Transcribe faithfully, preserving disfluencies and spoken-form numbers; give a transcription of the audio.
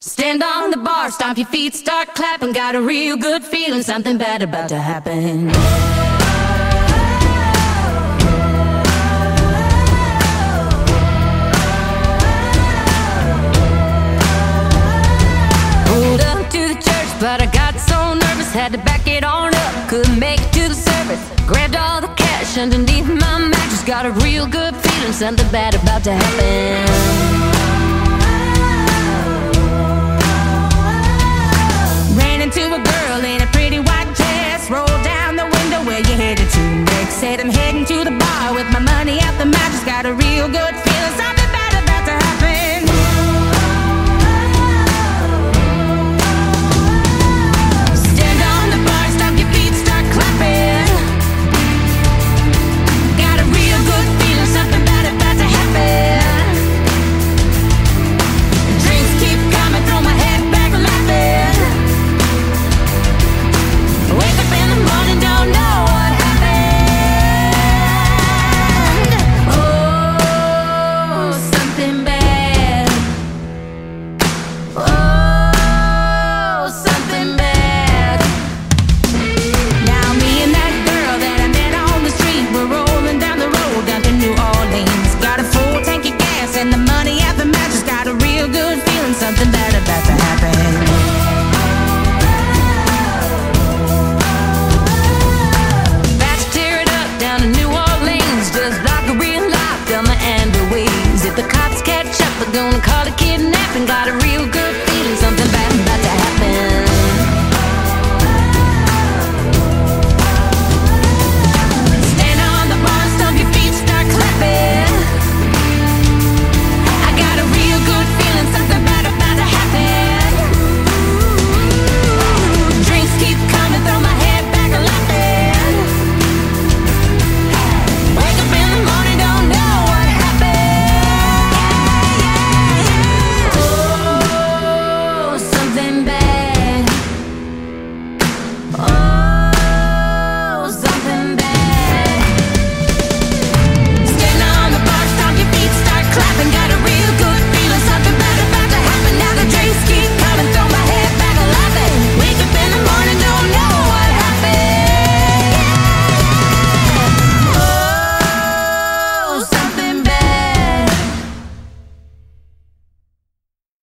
Stand on the bar, stomp your feet, start clapping. Got a real good feeling, something bad about to happen. Pulled up to the church, but I got so nervous, had to back it on up. Couldn't make it to the service. Grabbed all the cash underneath my mattress. Got a real good feeling, something bad about to happen.